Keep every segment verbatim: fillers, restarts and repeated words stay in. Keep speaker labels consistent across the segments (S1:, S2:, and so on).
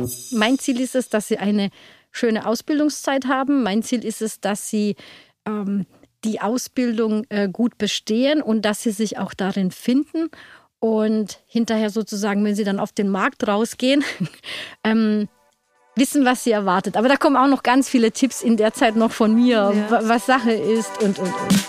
S1: Mein Ziel ist es, dass sie eine schöne Ausbildungszeit haben. Mein Ziel ist es, dass sie ähm, die Ausbildung äh, gut bestehen und dass sie sich auch darin finden. Und hinterher sozusagen, wenn sie dann auf den Markt rausgehen, ähm, wissen, was sie erwartet. Aber da kommen auch noch ganz viele Tipps in der Zeit noch von mir, ja. was Sache ist und, und, und.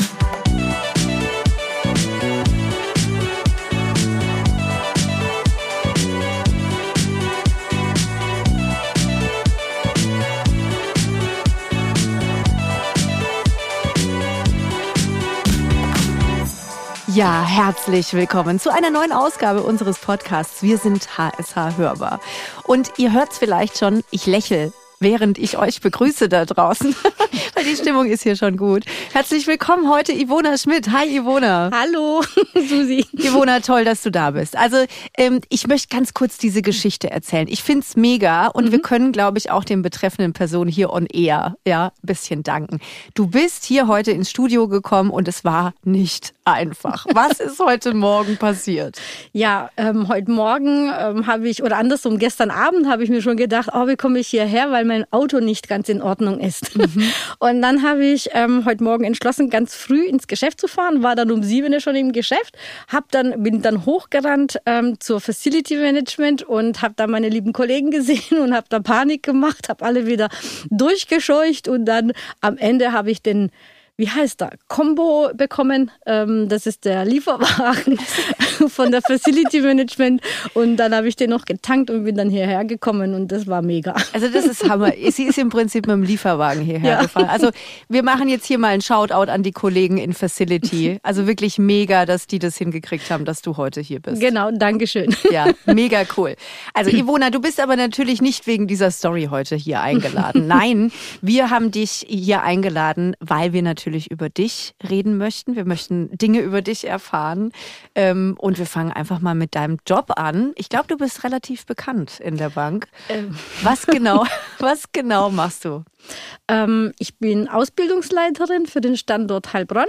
S2: Ja, herzlich willkommen zu einer neuen Ausgabe unseres Podcasts. Wir sind H S H Hörbar. Und ihr hört's vielleicht schon, ich lächle, während ich euch begrüße da draußen, weil die Stimmung ist hier schon gut. Herzlich willkommen heute Ivona Schmidt. Hi Ivona.
S1: Hallo Susi.
S2: Ivona, toll, dass du da bist. Also ähm, ich möchte ganz kurz diese Geschichte erzählen. Ich find's mega und mhm. wir können, glaube ich, auch den betreffenden Personen hier on air ja, ein bisschen danken. Du bist hier heute ins Studio gekommen und es war nicht einfach. Was ist heute Morgen passiert?
S1: Ja, ähm, heute Morgen ähm, habe ich, oder andersrum, gestern Abend habe ich mir schon gedacht, oh, wie komme ich hierher, weil mein Auto nicht ganz in Ordnung ist. Mhm. Und dann habe ich ähm, heute Morgen entschlossen, ganz früh ins Geschäft zu fahren, war dann um sieben schon im Geschäft, hab dann, bin dann hochgerannt ähm, zur Facility Management und habe da meine lieben Kollegen gesehen und habe da Panik gemacht, habe alle wieder durchgescheucht und dann am Ende habe ich den wie heißt da, Combo bekommen. Ähm, das ist der Lieferwagen von der Facility Management. Und dann habe ich den noch getankt und bin dann hierher gekommen und das war mega.
S2: Also das ist Hammer. Sie ist im Prinzip mit dem Lieferwagen hierher ja. gefahren. Also wir machen jetzt hier mal einen Shoutout an die Kollegen in Facility. Also wirklich mega, dass die das hingekriegt haben, dass du heute hier bist.
S1: Genau, Dankeschön.
S2: Ja, mega cool. Also Ivona, du bist aber natürlich nicht wegen dieser Story heute hier eingeladen. Nein, wir haben dich hier eingeladen, weil wir natürlich natürlich über dich reden möchten. Wir möchten Dinge über dich erfahren. Ähm, und wir fangen einfach mal mit deinem Job an. Ich glaube, du bist relativ bekannt in der Bank. Ähm. Was genau, was genau machst du?
S1: Ähm, ich bin Ausbildungsleiterin für den Standort Heilbronn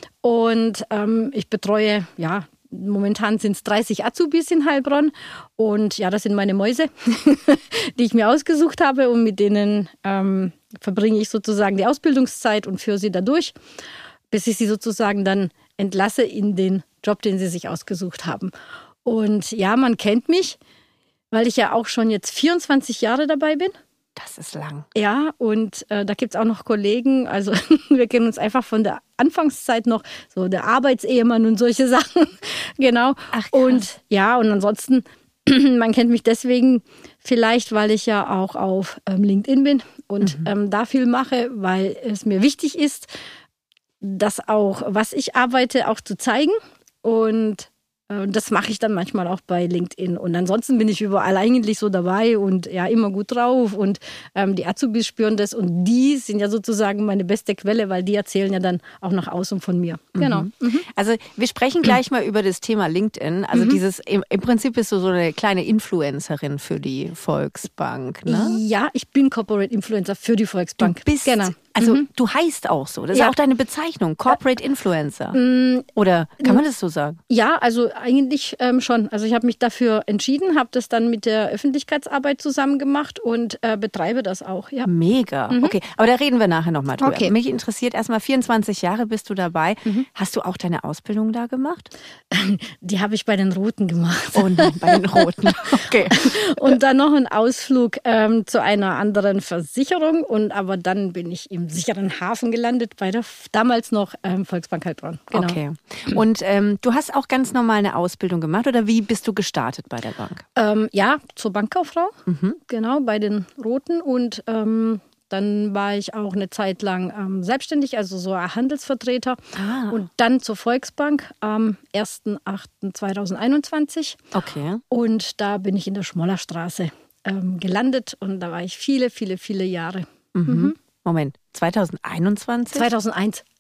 S1: und ähm, ich betreue, ja, momentan sind es dreißig Azubis in Heilbronn und ja, das sind meine Mäuse, die ich mir ausgesucht habe und mit denen ähm, verbringe ich sozusagen die Ausbildungszeit und führe sie dadurch, bis ich sie sozusagen dann entlasse in den Job, den sie sich ausgesucht haben. Und ja, man kennt mich, weil ich ja auch schon jetzt vierundzwanzig Jahre dabei bin.
S2: Das ist lang.
S1: Ja, und äh, da gibt es auch noch Kollegen, also wir kennen uns einfach von der Anfangszeit noch, so der Arbeitsehemann und solche Sachen, genau.
S2: Ach,
S1: und ja, und ansonsten, man kennt mich deswegen vielleicht, weil ich ja auch auf ähm, LinkedIn bin und mhm. ähm, da viel mache, weil es mir wichtig ist, das auch, was ich arbeite, auch zu zeigen und Und das mache ich dann manchmal auch bei LinkedIn. Und ansonsten bin ich überall eigentlich so dabei und ja, immer gut drauf. Und ähm, die Azubis spüren das. Und die sind ja sozusagen meine beste Quelle, weil die erzählen ja dann auch nach außen von mir.
S2: Mhm.
S1: Genau. Mhm.
S2: Also wir sprechen gleich mal über das Thema LinkedIn. Also mhm. dieses, im, im Prinzip bist du so eine kleine Influencerin für die Volksbank, ne?
S1: Ja, ich bin Corporate Influencer für die Volksbank.
S2: Du bist,
S1: genau.
S2: Also
S1: mhm.
S2: du heißt auch so. Das
S1: ja.
S2: ist auch deine Bezeichnung, Corporate Influencer. Mhm. Oder kann man das so sagen?
S1: Ja, also eigentlich ähm, schon. Also ich habe mich dafür entschieden, habe das dann mit der Öffentlichkeitsarbeit zusammen gemacht und äh, betreibe das auch. Ja.
S2: Mega. Mhm. Okay, aber da reden wir nachher nochmal drüber.
S1: Okay.
S2: Mich interessiert erstmal, vierundzwanzig Jahre bist du dabei. Mhm. Hast du auch deine Ausbildung da gemacht?
S1: Die habe ich bei den Roten gemacht.
S2: Oh nein, bei den Roten. Okay.
S1: Und dann noch einen Ausflug ähm, zu einer anderen Versicherung. Und aber dann bin ich im sicheren Hafen gelandet bei der damals noch ähm, Volksbank Heilbronn. Genau.
S2: Okay. Und ähm, du hast auch ganz normal eine Ausbildung gemacht oder wie bist du gestartet bei der Bank?
S1: Ähm, ja, zur Bankkauffrau, mhm. genau, bei den Roten. Und ähm, dann war ich auch eine Zeit lang ähm, selbstständig, also so ein Handelsvertreter.
S2: Ah.
S1: Und dann zur Volksbank am erster achter zweitausendeinundzwanzig.
S2: Okay.
S1: Und da bin ich in der Schmollerstraße ähm, gelandet und da war ich viele, viele, viele Jahre.
S2: Mhm. Mhm. Moment, zweitausendeinundzwanzig?
S1: zweitausendeins.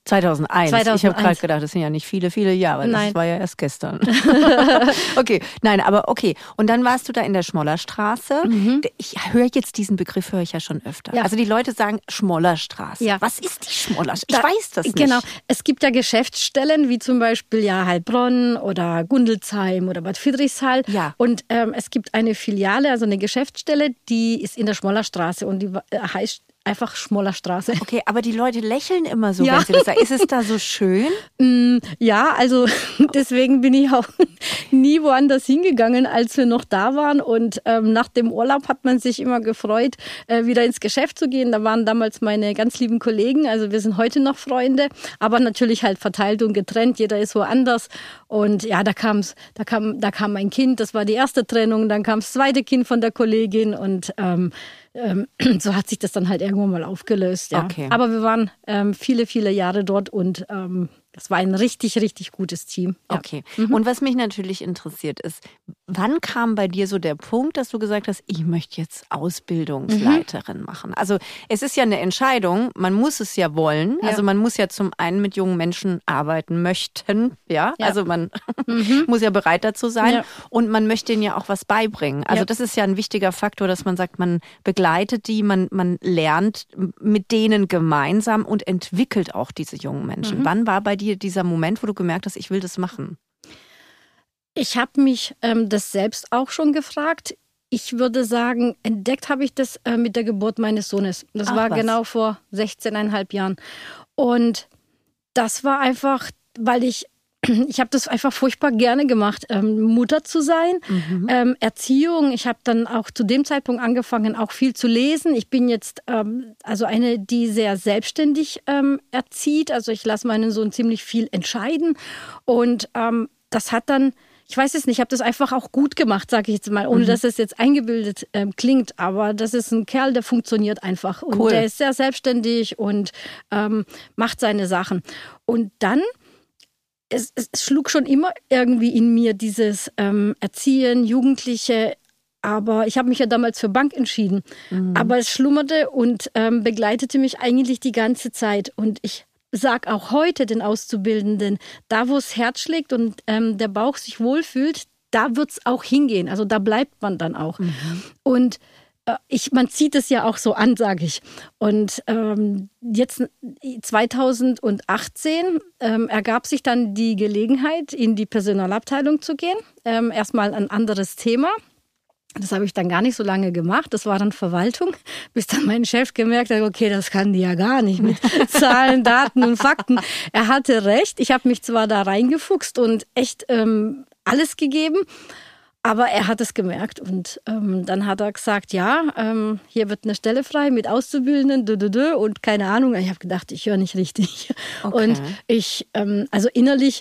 S2: zweitausendeins.
S1: zweitausendeins.
S2: Ich habe gerade gedacht, das sind ja nicht viele, viele Jahre.
S1: Nein.
S2: Das war ja erst gestern. Okay, nein, aber okay. Und dann warst du da in der Schmollerstraße. Mhm. Ich höre jetzt diesen Begriff, höre ich ja schon öfter. Ja. Also die Leute sagen Schmollerstraße. Ja. Was ist die Schmollerstraße? Ich da, weiß das nicht.
S1: Genau. Es gibt ja Geschäftsstellen, wie zum Beispiel ja Heilbronn oder Gundelsheim oder Bad Friedrichshall. Ja. Und ähm, es gibt eine Filiale, also eine Geschäftsstelle, die ist in der Schmollerstraße und die heißt einfach Schmollerstraße.
S2: Okay, aber die Leute lächeln immer so, ja. wenn sie das sagen. Ist es da so schön?
S1: Ja, also deswegen bin ich auch nie woanders hingegangen, als wir noch da waren. Und ähm, nach dem Urlaub hat man sich immer gefreut, äh, wieder ins Geschäft zu gehen. Da waren damals meine ganz lieben Kollegen. Also wir sind heute noch Freunde, aber natürlich halt verteilt und getrennt. Jeder ist woanders. Und ja, da kam's, da kam, da kam mein Kind. Das war die erste Trennung. Dann kam das zweite Kind von der Kollegin und ähm, Ähm, so hat sich das dann halt irgendwann mal aufgelöst. Ja.
S2: Okay.
S1: Aber wir waren ähm, viele, viele Jahre dort und ähm, das war ein richtig, richtig gutes Team.
S2: Ja. Okay. Mhm. Und was mich natürlich interessiert ist, wann kam bei dir so der Punkt, dass du gesagt hast, ich möchte jetzt Ausbildungsleiterin mhm. machen? Also es ist ja eine Entscheidung, man muss es ja wollen. Ja. Also man muss ja zum einen mit jungen Menschen arbeiten möchten. Ja, ja. Also man mhm. muss ja bereit dazu sein. Ja. Und man möchte ihnen ja auch was beibringen. Also ja. das ist ja ein wichtiger Faktor, dass man sagt, man begleitet die, man, man lernt mit denen gemeinsam und entwickelt auch diese jungen Menschen. Mhm. Wann war bei dir dieser Moment, wo du gemerkt hast, ich will das machen?
S1: Ich habe mich ähm, das selbst auch schon gefragt. Ich würde sagen, entdeckt habe ich das äh, mit der Geburt meines Sohnes. Das Ach, war was? genau vor sechzehneinhalb Jahren. Und das war einfach, weil ich Ich habe das einfach furchtbar gerne gemacht, ähm, Mutter zu sein, mhm. ähm, Erziehung. Ich habe dann auch zu dem Zeitpunkt angefangen, auch viel zu lesen. Ich bin jetzt ähm, also eine, die sehr selbstständig ähm, erzieht. Also ich lasse meinen Sohn ziemlich viel entscheiden. Und ähm, das hat dann, ich weiß es nicht, ich habe das einfach auch gut gemacht, sage ich jetzt mal, ohne mhm. dass es jetzt eingebildet ähm, klingt. Aber das ist ein Kerl, der funktioniert einfach. Und
S2: cool.
S1: der ist sehr selbstständig und ähm, macht seine Sachen. Und dann Es, es schlug schon immer irgendwie in mir dieses ähm, Erziehen, Jugendliche, aber ich habe mich ja damals für Bank entschieden. Mhm. Aber es schlummerte und ähm, begleitete mich eigentlich die ganze Zeit. Und ich sage auch heute den Auszubildenden, da wo das Herz schlägt und ähm, der Bauch sich wohlfühlt, da wird es auch hingehen. Also da bleibt man dann auch. Mhm. Und Ich, man zieht es ja auch so an, sage ich. Und ähm, jetzt zweitausendachtzehn ähm, ergab sich dann die Gelegenheit, in die Personalabteilung zu gehen. Ähm, erstmal ein anderes Thema. Das habe ich dann gar nicht so lange gemacht. Das war dann Verwaltung, bis dann mein Chef gemerkt hat, okay, das kann die ja gar nicht mit Zahlen, Daten und Fakten. Er hatte recht. Ich habe mich zwar da reingefuchst und echt ähm, alles gegeben, aber er hat es gemerkt und ähm, dann hat er gesagt, ja, ähm, hier wird eine Stelle frei mit Auszubildenden dü, dü, dü, und keine Ahnung. Ich habe gedacht, ich höre nicht richtig. Okay. Und ich, ähm, also innerlich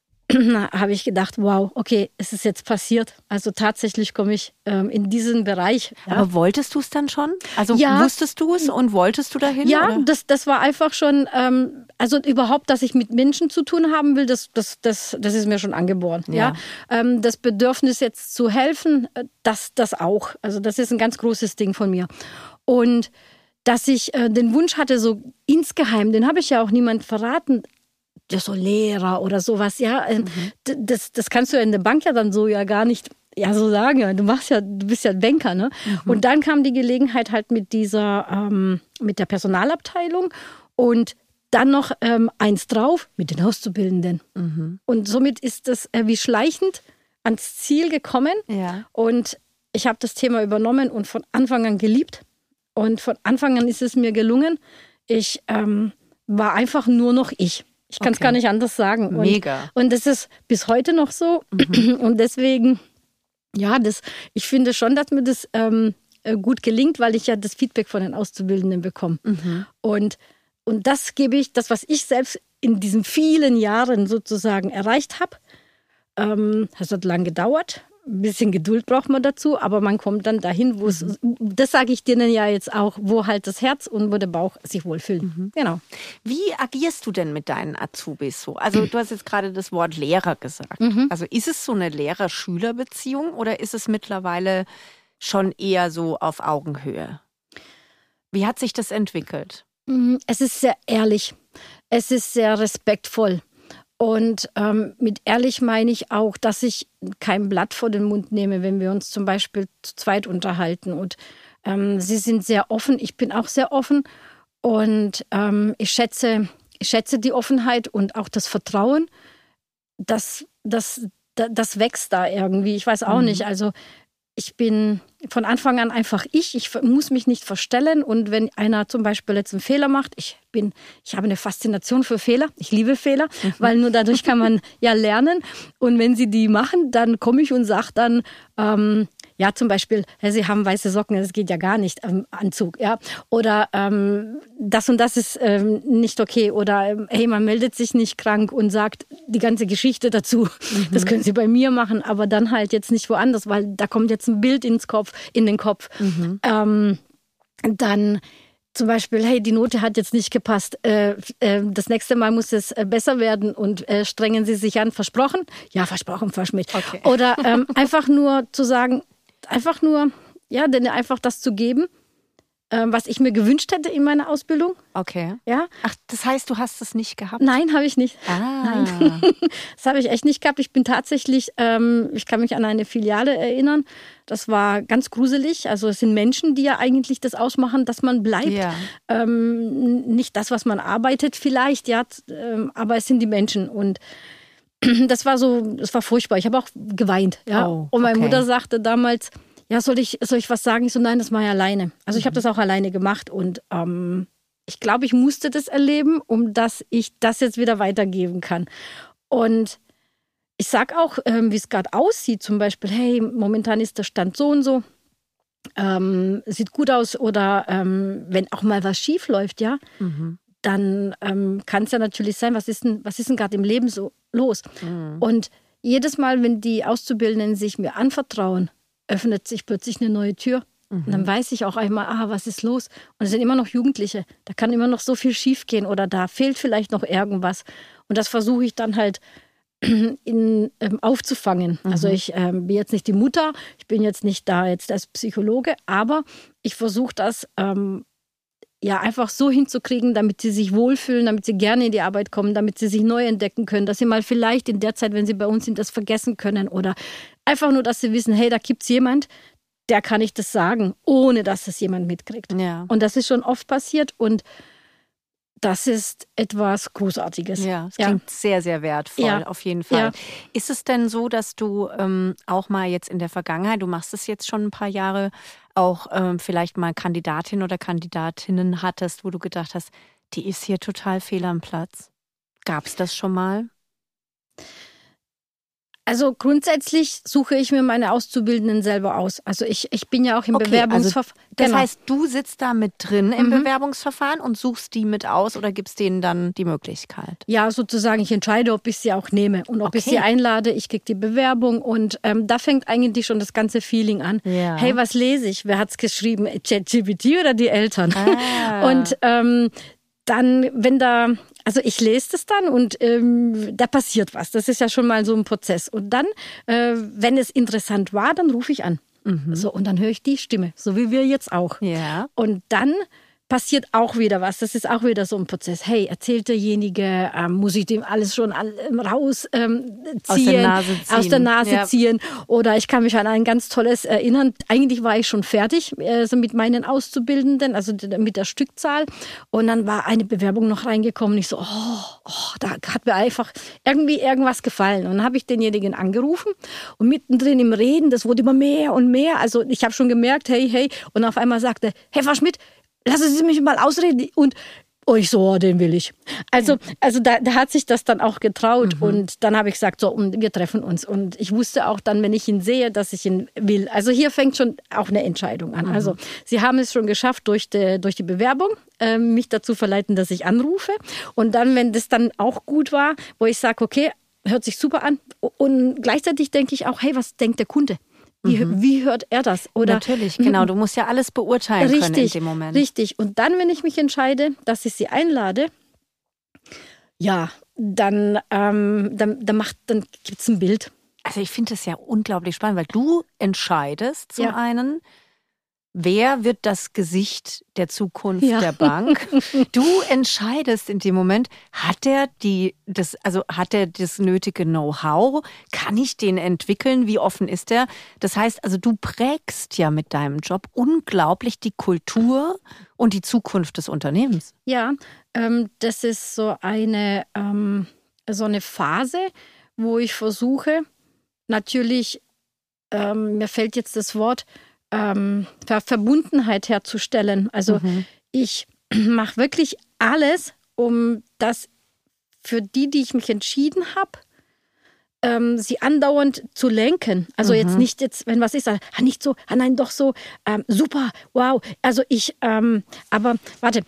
S1: habe ich gedacht, wow, okay, es ist jetzt passiert. Also tatsächlich komme ich ähm, in diesen Bereich.
S2: Ja. Aber wolltest du es dann schon? Also ja. wusstest du es und wolltest du dahin?
S1: Ja,
S2: oder?
S1: Das, das war einfach schon, ähm, also überhaupt, dass ich mit Menschen zu tun haben will, das, das, das, das ist mir schon angeboren. Ja. Ja? Ähm, das Bedürfnis jetzt zu helfen, das, das auch. Also das ist ein ganz großes Ding von mir. Und dass ich äh, den Wunsch hatte, so insgeheim, den habe ich ja auch niemand verraten, ja, so Lehrer oder sowas, ja, mhm. das, das kannst du ja in der Bank ja dann so ja gar nicht ja so sagen, ja, du machst ja, du bist ja Banker, ne? Mhm. Und dann kam die Gelegenheit halt mit dieser, ähm, mit der Personalabteilung und dann noch ähm, eins drauf mit den Auszubildenden. Mhm. Und somit ist das äh, wie schleichend ans Ziel gekommen
S2: ja.
S1: und ich habe das Thema übernommen und von Anfang an geliebt und von Anfang an ist es mir gelungen. Ich ähm, war einfach nur noch ich. Ich kann es okay. gar nicht anders sagen. Und,
S2: Mega.
S1: Und das ist bis heute noch so. Mhm. Und deswegen, ja, das, ich finde schon, dass mir das ähm, gut gelingt, weil ich ja das Feedback von den Auszubildenden bekomme. Mhm. Und, und das gebe ich, das, was ich selbst in diesen vielen Jahren sozusagen erreicht habe, ähm, das hat lang gedauert. Ein bisschen Geduld braucht man dazu, aber man kommt dann dahin, wo es, mhm. das sage ich denen ja jetzt auch, wo halt das Herz und wo der Bauch sich wohlfühlen. Mhm. Genau.
S2: Wie agierst du denn mit deinen Azubis so? Also du hast jetzt gerade das Wort Lehrer gesagt. Mhm. Also ist es so eine Lehrer-Schüler-Beziehung oder ist es mittlerweile schon eher so auf Augenhöhe? Wie hat sich das entwickelt?
S1: Es ist sehr ehrlich. Es ist sehr respektvoll. Und ähm, mit ehrlich meine ich auch, dass ich kein Blatt vor den Mund nehme, wenn wir uns zum Beispiel zu zweit unterhalten. Und ähm, sie sind sehr offen, ich bin auch sehr offen. Und ähm, ich schätze, ich schätze die Offenheit und auch das Vertrauen. Das, das, das wächst da irgendwie. Ich weiß auch mhm. nicht. Also ich bin von Anfang an einfach ich. Ich muss mich nicht verstellen. Und wenn einer zum Beispiel jetzt einen Fehler macht, ich bin, ich habe eine Faszination für Fehler. Ich liebe Fehler, mhm. weil nur dadurch kann man ja lernen. Und wenn sie die machen, dann komme ich und sage dann, ähm, ja, zum Beispiel, Sie haben weiße Socken, das geht ja gar nicht, ähm, Anzug, ja. Oder ähm, das und das ist ähm, nicht okay. Oder ähm, hey, man meldet sich nicht krank und sagt die ganze Geschichte dazu. Mhm. Das können Sie bei mir machen, aber dann halt jetzt nicht woanders, weil da kommt jetzt ein Bild ins Kopf, in den Kopf. Mhm. Ähm, dann zum Beispiel, hey, die Note hat jetzt nicht gepasst. Äh, äh, das nächste Mal muss es äh, besser werden und äh, strengen Sie sich an. Versprochen? Ja, versprochen, Frau Schmidt. Okay. Oder ähm, einfach nur zu sagen, einfach nur, ja, denn einfach das zu geben, ähm, was ich mir gewünscht hätte in meiner Ausbildung.
S2: Okay.
S1: Ja.
S2: Ach, das heißt, du hast es nicht gehabt?
S1: Nein, habe ich nicht.
S2: Ah.
S1: Nein. Das habe ich echt nicht gehabt. Ich bin tatsächlich, ähm, ich kann mich an eine Filiale erinnern. Das war ganz gruselig. Also es sind Menschen, die ja eigentlich das ausmachen, dass man bleibt. Ja. Ähm, nicht das, was man arbeitet vielleicht, ja, ähm, aber es sind die Menschen. Und das war so, das war furchtbar. Ich habe auch geweint. Ja.
S2: Oh,
S1: und meine
S2: okay.
S1: Mutter sagte damals, ja, soll ich, soll ich was sagen? Ich so, nein, das mache ich alleine. Also ich habe das auch alleine gemacht und ähm, ich glaube, ich musste das erleben, um dass ich das jetzt wieder weitergeben kann. Und ich sage auch, ähm, wie es gerade aussieht, zum Beispiel, hey, momentan ist der Stand so und so, ähm, sieht gut aus oder ähm, wenn auch mal was schief läuft, ja, mhm. dann ähm, kann es ja natürlich sein, was ist denn, was ist denn gerade im Leben so los? Mhm. Und jedes Mal, wenn die Auszubildenden sich mir anvertrauen, öffnet sich plötzlich eine neue Tür. Mhm. Und dann weiß ich auch einmal, ah, was ist los? Und es sind immer noch Jugendliche. Da kann immer noch so viel schiefgehen oder da fehlt vielleicht noch irgendwas. Und das versuche ich dann halt in, ähm, aufzufangen. Mhm. Also ich ähm, bin jetzt nicht die Mutter, ich bin jetzt nicht da jetzt als Psychologe, aber ich versuche das ähm, ja einfach so hinzukriegen, damit sie sich wohlfühlen, damit sie gerne in die Arbeit kommen, damit sie sich neu entdecken können, dass sie mal vielleicht in der Zeit, wenn sie bei uns sind, das vergessen können oder einfach nur, dass sie wissen, hey, da gibt's jemand, der kann ich das sagen, ohne dass es jemand mitkriegt.
S2: Ja.
S1: Und das ist schon oft passiert und das ist etwas Großartiges.
S2: Ja, es klingt ja. sehr, sehr wertvoll, ja. auf jeden Fall.
S1: Ja.
S2: Ist es denn so, dass du ähm, auch mal jetzt in der Vergangenheit, du machst es jetzt schon ein paar Jahre, auch ähm, vielleicht mal Kandidatin oder Kandidatinnen hattest, wo du gedacht hast, die ist hier total fehl am Platz? Gab es das schon mal?
S1: Also grundsätzlich suche ich mir meine Auszubildenden selber aus. Also ich, ich bin ja auch im okay, Bewerbungsverfahren.
S2: Also das genau. heißt, du sitzt da mit drin im mhm. Bewerbungsverfahren und suchst die mit aus oder gibst denen dann die Möglichkeit?
S1: Ja, sozusagen, ich entscheide, ob ich sie auch nehme und ob okay. ich sie einlade. Ich kriege die Bewerbung und ähm, da fängt eigentlich schon das ganze Feeling an. Ja. Hey, was lese ich? Wer hat's geschrieben? ChatGPT oder die Eltern? Ah. Und ähm, dann, wenn da... Also ich lese das dann und ähm, da passiert was. Das ist ja schon mal so ein Prozess. Und dann, äh, wenn es interessant war, dann rufe ich an. Mhm. So, und dann höre ich die Stimme, so wie wir jetzt auch.
S2: Ja.
S1: Und dann passiert auch wieder was. Das ist auch wieder so ein Prozess. Hey, erzählt derjenige, ähm, muss ich dem alles schon raus ähm, ziehen,
S2: aus der Nase ziehen,
S1: aus der Nase
S2: ja.
S1: ziehen. Oder ich kann mich an ein ganz tolles erinnern. Eigentlich war ich schon fertig also mit meinen Auszubildenden, also mit der Stückzahl. Und dann war eine Bewerbung noch reingekommen. Ich so, oh, oh, da hat mir einfach irgendwie irgendwas gefallen. Und dann habe ich denjenigen angerufen und mittendrin im Reden, das wurde immer mehr und mehr. Also ich habe schon gemerkt, hey, hey. Und auf einmal sagte, hey, Frau Schmidt, lassen Sie mich mal ausreden. Und oh, ich so, oh, den will ich. Also, also da, da hat sich das dann auch getraut. Mhm. Und dann habe ich gesagt, so, und wir treffen uns. Und ich wusste auch dann, wenn ich ihn sehe, dass ich ihn will. Also hier fängt schon auch eine Entscheidung an. Mhm. Also Sie haben es schon geschafft, durch die, durch die Bewerbung äh, mich dazu verleiten, dass ich anrufe. Und dann, wenn das dann auch gut war, wo ich sage, okay, hört sich super an. Und gleichzeitig denke ich auch, hey, was denkt der Kunde? Wie, mhm. wie hört er das? Oder,
S2: Natürlich, genau. Du musst ja alles beurteilen
S1: richtig,
S2: können in dem Moment.
S1: Richtig. Und dann, wenn ich mich entscheide, dass ich sie einlade, ja, dann, ähm, dann, dann, macht, dann gibt es ein Bild.
S2: Also ich finde das ja unglaublich spannend, weil du entscheidest zum ja. einen, wer wird das Gesicht der Zukunft
S1: Ja.
S2: der Bank? Du entscheidest in dem Moment, hat er die, das, also hat er das nötige Know-how? Kann ich den entwickeln? Wie offen ist er? Das heißt, also du prägst ja mit deinem Job unglaublich die Kultur und die Zukunft des Unternehmens.
S1: Ja, ähm, das ist so eine, ähm, so eine Phase, wo ich versuche, natürlich, ähm, mir fällt jetzt das Wort, ähm, Ver- Verbundenheit herzustellen. Also
S2: Mhm.
S1: ich mache wirklich alles, um das für die, die ich mich entschieden habe, ähm, sie andauernd zu lenken. Also
S2: Mhm.
S1: jetzt nicht, jetzt, wenn was ist, ah, nicht so, ah nein, doch so, ähm, super, wow. Also ich, ähm, aber warte,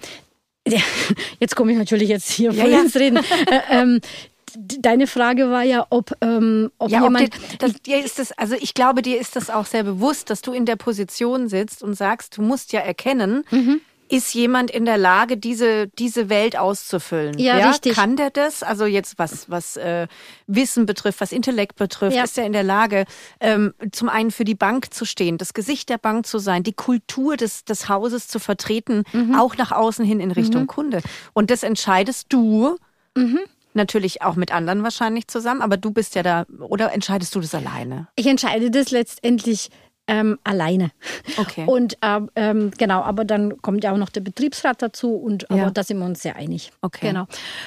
S1: jetzt komme ich natürlich jetzt hier
S2: Ja,
S1: voll
S2: ja.
S1: ins Reden. äh, ähm, Deine Frage war ja, ob, ähm, ob
S2: Ja, ob
S1: jemand...
S2: dir, das, dir ist das, also ich glaube, dir ist das auch sehr bewusst, dass du in der Position sitzt und sagst, du musst ja erkennen,
S1: Mhm.
S2: ist jemand in der Lage, diese, diese Welt auszufüllen?
S1: Ja, richtig.
S2: Kann der das? Also jetzt was, was äh, Wissen betrifft, was Intellekt betrifft,
S1: Ja.
S2: ist er in der Lage, ähm, zum einen für die Bank zu stehen, das Gesicht der Bank zu sein, die Kultur des, des Hauses zu vertreten,
S1: Mhm.
S2: auch nach außen hin in Richtung
S1: Mhm.
S2: Kunde. Und das entscheidest du,
S1: Mhm.
S2: natürlich auch mit anderen wahrscheinlich zusammen, aber du bist ja da, oder entscheidest du das alleine?
S1: Ich entscheide das letztendlich ähm, alleine.
S2: Okay.
S1: Und ähm, ähm, genau, aber dann kommt ja auch noch der Betriebsrat dazu und aber
S2: Ja.
S1: da sind wir uns sehr einig.
S2: Okay.
S1: Genau.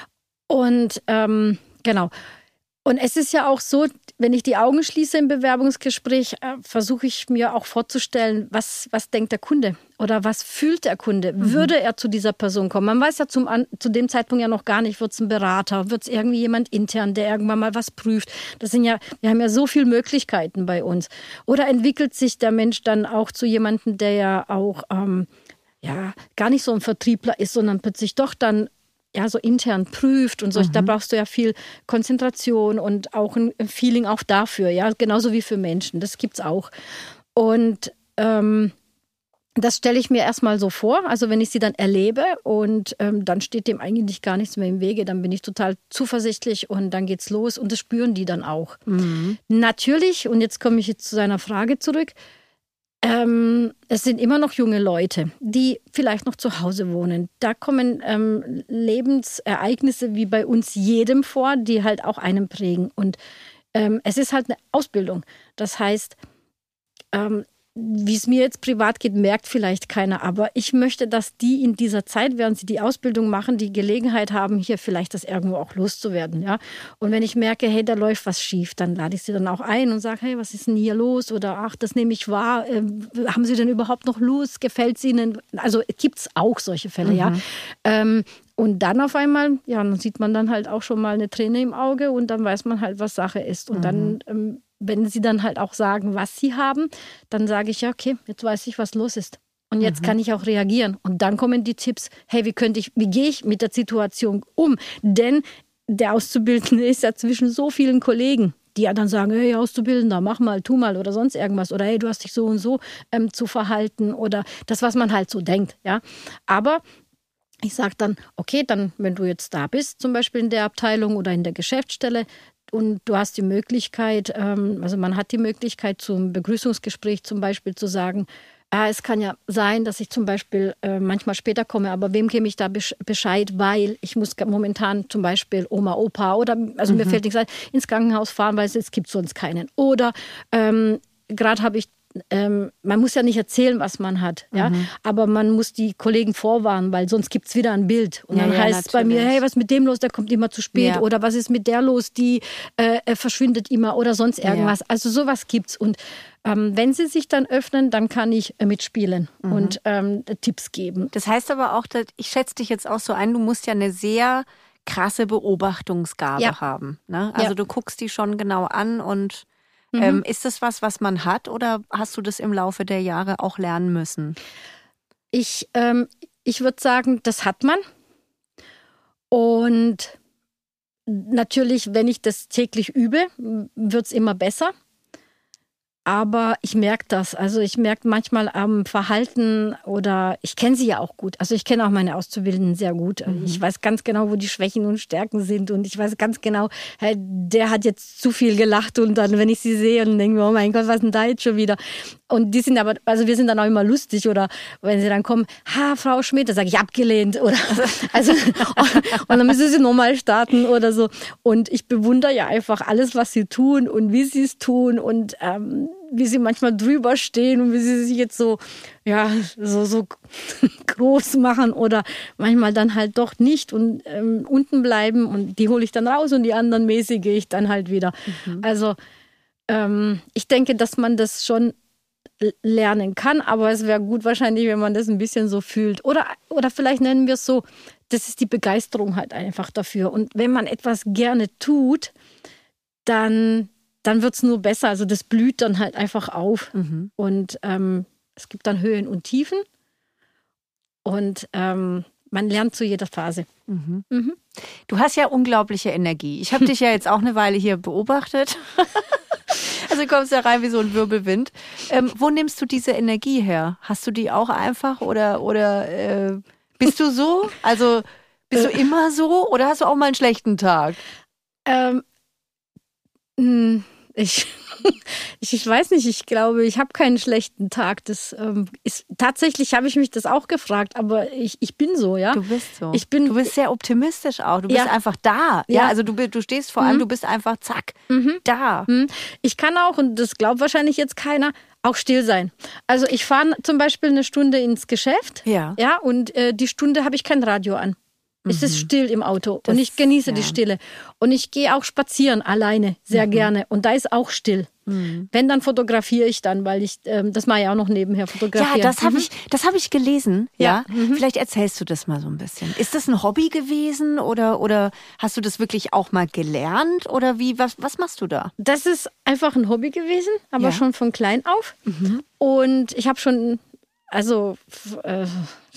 S1: Und ähm, genau. Und es ist ja auch so, wenn ich die Augen schließe im Bewerbungsgespräch, äh, versuche ich mir auch vorzustellen, was, was denkt der Kunde oder was fühlt der Kunde?
S2: Mhm.
S1: Würde er zu dieser Person kommen? Man weiß ja zum, an, zu dem Zeitpunkt ja noch gar nicht, wird es ein Berater, wird es irgendwie jemand intern, der irgendwann mal was prüft. Das sind ja, wir haben ja so viele Möglichkeiten bei uns. Oder entwickelt sich der Mensch dann auch zu jemandem, der ja auch ähm, ja, gar nicht so ein Vertriebler ist, sondern plötzlich doch dann ja, so intern prüft und so.
S2: Mhm.
S1: Da brauchst du ja viel Konzentration und auch ein Feeling auch dafür, ja, genauso wie für Menschen. Das gibt's auch. Und ähm, das stelle ich mir erstmal so vor, also wenn ich sie dann erlebe und ähm, dann steht dem eigentlich gar nichts mehr im Wege, dann bin ich total zuversichtlich und dann geht's los und das spüren die dann auch.
S2: Mhm.
S1: Natürlich, und jetzt komme ich jetzt zu seiner Frage zurück, Ähm, es sind immer noch junge Leute, die vielleicht noch zu Hause wohnen. Da kommen ähm, Lebensereignisse wie bei uns jedem vor, die halt auch einen prägen. Und ähm, es ist halt eine Ausbildung. Das heißt, ähm, wie es mir jetzt privat geht, merkt vielleicht keiner. Aber ich möchte, dass die in dieser Zeit, während sie die Ausbildung machen, die Gelegenheit haben, hier vielleicht das irgendwo auch loszuwerden. Ja? Und wenn ich merke, hey, da läuft was schief, dann lade ich sie dann auch ein und sage, hey, was ist denn hier los? Oder ach, das nehme ich wahr. Ähm, haben Sie denn überhaupt noch Lust? Gefällt es Ihnen? Also gibt es auch solche Fälle,
S2: Mhm.
S1: ja. Ähm, und dann auf einmal, ja, dann sieht man dann halt auch schon mal eine Träne im Auge und dann weiß man halt, was Sache ist. Und
S2: Mhm.
S1: dann ähm, wenn sie dann halt auch sagen, was sie haben, dann sage ich ja, okay, jetzt weiß ich, was los ist. Und jetzt
S2: Mhm.
S1: kann ich auch reagieren. Und dann kommen die Tipps, hey, wie könnte ich, wie gehe ich mit der Situation um? Denn der Auszubildende ist ja zwischen so vielen Kollegen, die ja dann sagen, hey, Auszubildender, mach mal, tu mal oder sonst irgendwas. Oder hey, du hast dich so und so ähm, zu verhalten oder das, was man halt so denkt. Ja, aber ich sage dann, okay, dann, wenn du jetzt da bist, zum Beispiel in der Abteilung oder in der Geschäftsstelle, und du hast die Möglichkeit, ähm, also man hat die Möglichkeit zum Begrüßungsgespräch zum Beispiel zu sagen, ah, es kann ja sein, dass ich zum Beispiel äh, manchmal später komme, aber wem gebe ich da besch- Bescheid, weil ich muss momentan zum Beispiel Oma, Opa oder, also
S2: Mhm.
S1: mir fällt nichts ein, ins Krankenhaus fahren, weil es gibt sonst keinen. Oder ähm, gerade habe ich Ähm, man muss ja nicht erzählen, was man hat, ja,
S2: Mhm.
S1: aber man muss die Kollegen vorwarnen, weil sonst gibt es wieder ein Bild. Und
S2: Ja,
S1: dann
S2: ja,
S1: heißt es bei mir,
S2: natürlich.
S1: hey, was ist mit dem los, der kommt immer zu spät.
S2: Ja.
S1: Oder was ist mit der los, die äh, verschwindet immer oder sonst irgendwas.
S2: Ja.
S1: Also sowas gibt's. Und ähm, wenn sie sich dann öffnen, dann kann ich äh, mitspielen
S2: Mhm.
S1: und ähm, Tipps geben.
S2: Das heißt aber auch, dass, ich schätze dich jetzt auch so ein, du musst ja eine sehr krasse Beobachtungsgabe
S1: Ja.
S2: haben. Ne? Also
S1: Ja.
S2: du guckst die schon genau an und
S1: Mhm.
S2: ähm, ist das was, was man hat oder hast du das im Laufe der Jahre auch lernen müssen?
S1: Ich, ähm, ich würde sagen, das hat man. Und natürlich, wenn ich das täglich übe, wird es immer besser. Aber ich merke das. Also ich merke manchmal am Verhalten oder ich kenne sie ja auch gut. Also ich kenne auch meine Auszubildenden sehr gut. Mhm. Ich weiß ganz genau, wo die Schwächen und Stärken sind. Und ich weiß ganz genau, hey, der hat jetzt zu viel gelacht. Und dann, wenn ich sie sehe, dann denke ich mir, oh mein Gott, was ist denn da jetzt schon wieder? Und die sind aber, also wir sind dann auch immer lustig. Oder wenn sie dann kommen, ha, Frau Schmidt, dann sage ich abgelehnt. Oder also, und, und dann müssen sie nochmal starten oder so. Und ich bewundere ja einfach alles, was sie tun und wie sie es tun. Und ähm, wie sie manchmal drüber stehen und wie sie sich jetzt so, ja, so, so groß machen oder manchmal dann halt doch nicht und ähm, unten bleiben und die hole ich dann raus und die anderen mäßige ich dann halt wieder. Mhm. Also ähm, ich denke, dass man das schon lernen kann, aber es wäre gut wahrscheinlich, wenn man das ein bisschen so fühlt. Oder, oder vielleicht nennen wir es so, das ist die Begeisterung halt einfach dafür. Und wenn man etwas gerne tut, dann dann wird es nur besser. Also das blüht dann halt einfach auf. Mhm. Und ähm, es gibt dann Höhen und Tiefen. Und ähm, man lernt zu jeder Phase.
S2: Mhm. Mhm. Du hast ja unglaubliche Energie. Ich habe dich ja jetzt auch eine Weile hier beobachtet. Also du kommst ja rein wie so ein Wirbelwind. Ähm, wo nimmst du diese Energie her? Hast du die auch einfach oder, oder äh, bist du so? Also bist du immer so oder hast du auch mal einen schlechten Tag?
S1: Ähm, mh. Ich, ich weiß nicht, ich glaube, ich habe keinen schlechten Tag. Das ähm, ist tatsächlich habe ich mich das auch gefragt, aber ich, ich bin so, ja.
S2: Du bist so.
S1: Ich bin,
S2: du bist sehr optimistisch auch. Du bist ja. einfach da. Ja, ja also du, du stehst vor allem, mhm. du bist einfach zack, mhm. da.
S1: Mhm. Ich kann auch, und das glaubt wahrscheinlich jetzt keiner, auch still sein. Also ich fahre zum Beispiel eine Stunde ins Geschäft,
S2: ja,
S1: ja und äh, die Stunde habe ich kein Radio an. Es ist still im Auto das, und ich genieße ja. die Stille. Und ich gehe auch spazieren alleine sehr mhm. gerne und da ist auch still. Mhm. Wenn, dann fotografiere ich dann, weil ich, ähm, das mache ich auch noch nebenher fotografieren.
S2: Ja, das habe mhm. ich, das habe ich gelesen. Ja,
S1: ja. Mhm.
S2: Vielleicht erzählst du das mal so ein bisschen. Ist das ein Hobby gewesen oder, oder hast du das wirklich auch mal gelernt oder wie, was, was machst du da?
S1: Das ist einfach ein Hobby gewesen, aber
S2: ja.
S1: schon von klein auf. Mhm. Und ich habe schon, also äh,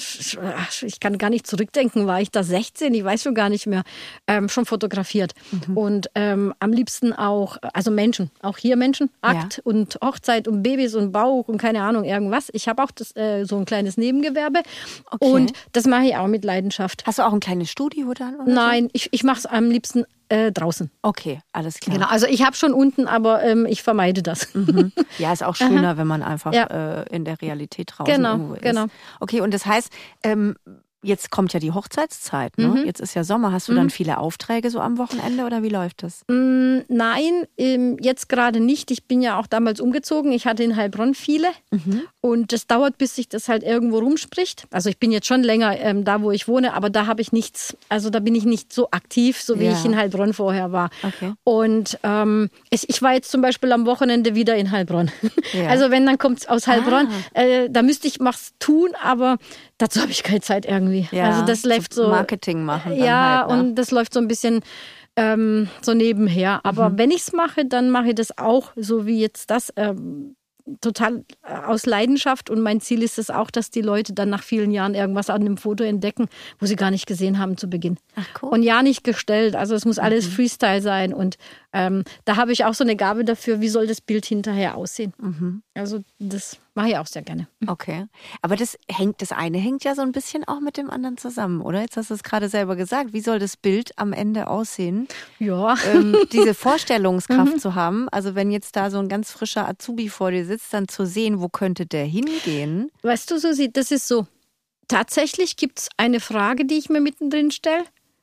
S1: ich kann gar nicht zurückdenken, war ich da sechzehn, ich weiß schon gar nicht mehr, ähm, schon fotografiert. Mhm. Und ähm, am liebsten auch, also Menschen, auch hier Menschen, Akt ja. und Hochzeit und Babys und Bauch und keine Ahnung, irgendwas. Ich habe auch das, äh, so ein kleines Nebengewerbe
S2: okay.
S1: und das mache ich auch mit Leidenschaft.
S2: Hast du auch ein kleines Studio dann? Oder
S1: Nein,
S2: so?
S1: ich, ich mache es am liebsten äh, draußen.
S2: Okay, alles klar.
S1: Genau, also ich habe schon unten, aber ähm, ich vermeide das.
S2: Mhm. Ja, ist auch schöner, wenn man einfach ja. äh, in der Realität draußen
S1: genau,
S2: irgendwo ist.
S1: Genau.
S2: Okay, und das heißt, ähm, jetzt kommt ja die Hochzeitszeit, ne?
S1: Mhm.
S2: Jetzt ist ja Sommer. Hast du mhm. dann viele Aufträge so am Wochenende oder wie läuft das?
S1: Mm, nein, ähm, jetzt gerade nicht. Ich bin ja auch damals umgezogen. Ich hatte in Heilbronn viele mhm. und das dauert, bis sich das halt irgendwo rumspricht. Also ich bin jetzt schon länger ähm, da, wo ich wohne, aber da habe ich nichts, also da bin ich nicht so aktiv, so wie
S2: ja.
S1: ich in Heilbronn vorher war.
S2: Okay.
S1: Und ähm, ich, ich war jetzt zum Beispiel am Wochenende wieder in Heilbronn. Ja. Also wenn, dann kommt es aus Heilbronn. Ah. Äh, da müsste ich was tun, aber dazu habe ich keine Zeit irgendwie.
S2: Ja,
S1: also das läuft so
S2: Marketing machen. Dann
S1: ja,
S2: halt, ne?
S1: und das läuft so ein bisschen ähm, so nebenher. Aber mhm. wenn ich es mache, dann mache ich das auch, so wie jetzt das, ähm, total aus Leidenschaft. Und mein Ziel ist es auch, dass die Leute dann nach vielen Jahren irgendwas an dem Foto entdecken, wo sie gar nicht gesehen haben zu Beginn.
S2: Ach, cool.
S1: Und ja, nicht gestellt. Also es muss alles mhm. Freestyle sein. Und ähm, da habe ich auch so eine Gabe dafür, wie soll das Bild hinterher aussehen. Mhm. Also das mache ich auch sehr gerne.
S2: Okay. Aber das hängt, das eine hängt ja so ein bisschen auch mit dem anderen zusammen, oder? Jetzt hast du es gerade selber gesagt. Wie soll das Bild am Ende aussehen?
S1: Ja.
S2: Ähm, diese Vorstellungskraft mhm. zu haben. Also wenn jetzt da so ein ganz frischer Azubi vor dir sitzt, dann zu sehen, wo könnte der hingehen?
S1: Weißt du, Susi, das ist so. Tatsächlich gibt es eine Frage, die ich mir mittendrin stelle.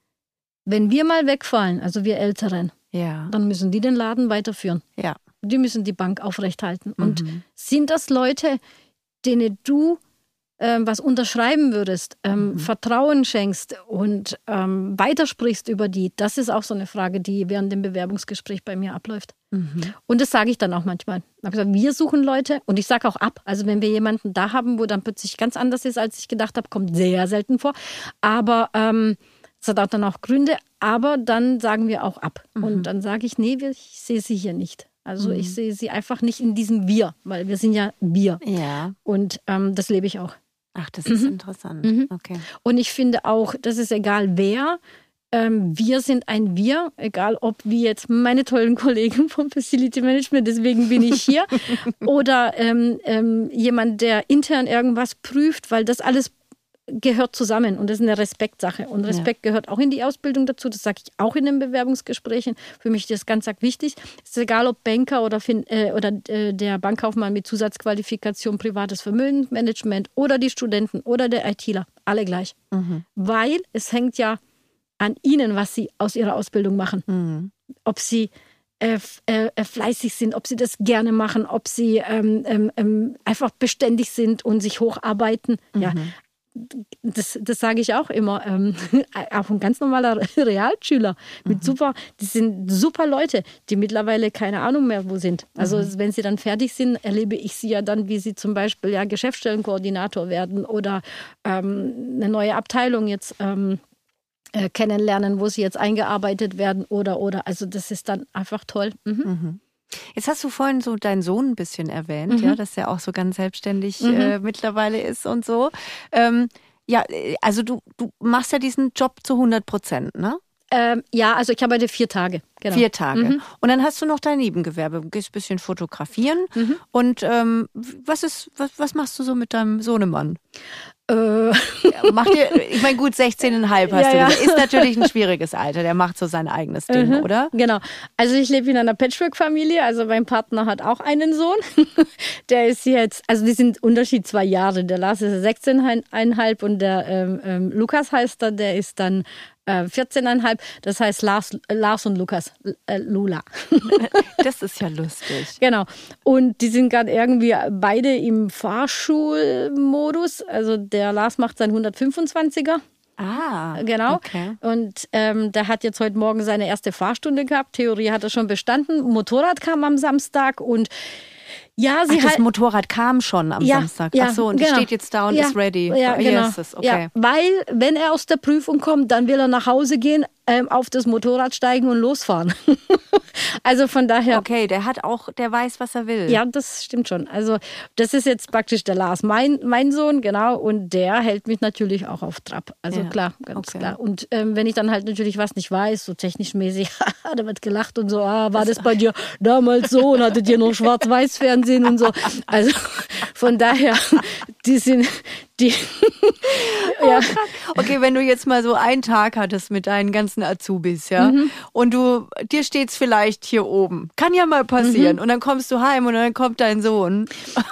S1: Wenn wir mal wegfallen, also wir Älteren,
S2: ja.
S1: dann müssen die den Laden weiterführen.
S2: Ja.
S1: Die müssen die Bank aufrechthalten.
S2: Mhm.
S1: Und sind das Leute, denen du ähm, was unterschreiben würdest, ähm, mhm. Vertrauen schenkst und ähm, weitersprichst über die? Das ist auch so eine Frage, die während dem Bewerbungsgespräch bei mir abläuft. Mhm. Und das sage ich dann auch manchmal. Ich habe gesagt, wir suchen Leute und ich sage auch ab. Also wenn wir jemanden da haben, wo dann plötzlich ganz anders ist, als ich gedacht habe, kommt sehr selten vor. Aber ähm, das hat auch dann auch Gründe. Aber dann sagen wir auch ab. Mhm. Und dann sage ich, nee, ich sehe sie hier nicht. Also mhm. ich sehe sie einfach nicht in diesem Wir, weil wir sind ja wir.
S2: Ja.
S1: Und ähm, das lebe ich auch.
S2: Ach, das ist mhm. interessant.
S1: Mhm.
S2: Okay.
S1: Und ich finde auch, das ist egal wer, ähm, wir sind ein Wir, egal ob wie jetzt meine tollen Kollegen vom Facility Management, deswegen bin ich hier, oder ähm, ähm, jemand, der intern irgendwas prüft, weil das alles gehört zusammen und das ist eine Respektsache. Und Respekt ja. gehört auch in die Ausbildung dazu. Das sage ich auch in den Bewerbungsgesprächen. Für mich ist das ganz wichtig. Es ist egal, ob Banker oder, äh, oder äh, der Bankkaufmann mit Zusatzqualifikation, privates Vermögensmanagement oder die Studenten oder der ITler. Alle gleich. Mhm. Weil es hängt ja an ihnen, was sie aus ihrer Ausbildung machen. Mhm. Ob sie Äh, äh, fleißig sind, ob sie das gerne machen, ob sie ähm, ähm, einfach beständig sind und sich hocharbeiten. Mhm. Ja, das, das sage ich auch immer. Ähm, auch ein ganz normaler Realschüler mit mhm. super, die sind super Leute, die mittlerweile keine Ahnung mehr wo sind. Also mhm. wenn sie dann fertig sind, erlebe ich sie ja dann, wie sie zum Beispiel ja Geschäftsstellenkoordinator werden oder ähm, eine neue Abteilung jetzt ähm, kennenlernen, wo sie jetzt eingearbeitet werden oder, oder. Also das ist dann einfach toll. Mhm.
S2: Mhm. Jetzt hast du vorhin so deinen Sohn ein bisschen erwähnt, mhm. ja, dass er auch so ganz selbstständig mhm. äh, mittlerweile ist und so. Ähm, ja, also du, du machst ja diesen Job zu hundert Prozent, ne?
S1: Ähm, ja, also ich arbeite vier Tage. Genau.
S2: Vier Tage. Mhm. Und dann hast du noch dein Nebengewerbe, du gehst ein bisschen fotografieren. Mhm. Und ähm, was ist, was, was machst du so mit deinem Sohnemann?
S1: Äh.
S2: Ja, macht ihr, ich meine, gut sechzehn Komma fünf hast
S1: ja,
S2: du
S1: ja.
S2: gesagt. Ist natürlich ein schwieriges Alter, der macht so sein eigenes Ding, mhm. oder?
S1: Genau. Also ich lebe in einer Patchwork-Familie, also mein Partner hat auch einen Sohn. Der ist jetzt, also die sind Unterschied zwei Jahre. Der Lars ist sechzehn Komma fünf und der ähm, ähm, Lukas heißt er, der ist dann vierzehn Komma fünf, das heißt Lars, Lars und Lukas, äh, Lula.
S2: Das ist ja lustig.
S1: Genau. Und die sind gerade irgendwie beide im Fahrschulmodus. Also der Lars macht seinen hundertfünfundzwanziger.
S2: Ah,
S1: genau.
S2: Okay.
S1: Und ähm, der hat jetzt heute Morgen seine erste Fahrstunde gehabt. Theorie hat er schon bestanden. Motorrad kam am Samstag und ja, sie
S2: Ach, das
S1: halt,
S2: Motorrad kam schon am
S1: ja,
S2: Samstag.
S1: Ja,
S2: Ach so, und
S1: genau.
S2: die steht jetzt da und
S1: ja,
S2: ist ready.
S1: Ja, genau.
S2: Yes, okay.
S1: Ja, weil, wenn er aus der Prüfung kommt, dann will er nach Hause gehen, ähm, auf das Motorrad steigen und losfahren. Also von daher.
S2: Okay, der hat auch, der weiß, was er will.
S1: Ja, das stimmt schon. Also das ist jetzt praktisch der Lars, mein, mein Sohn, genau. Und der hält mich natürlich auch auf Trab. Also
S2: ja,
S1: klar, ganz
S2: okay.
S1: klar. Und ähm, wenn ich dann halt natürlich was nicht weiß, so technisch mäßig, da wird gelacht und so, ah, war das bei dir damals so und hattet ihr noch Schwarz-Weiß-Fernsehen und so. Also von daher, die sind, die,
S2: ja. Okay, wenn du jetzt mal so einen Tag hattest mit deinen ganzen Azubis, ja, mhm. und du, dir steht's vielleicht hier oben. Kann ja mal passieren. Mhm. Und dann kommst du heim und dann kommt dein Sohn.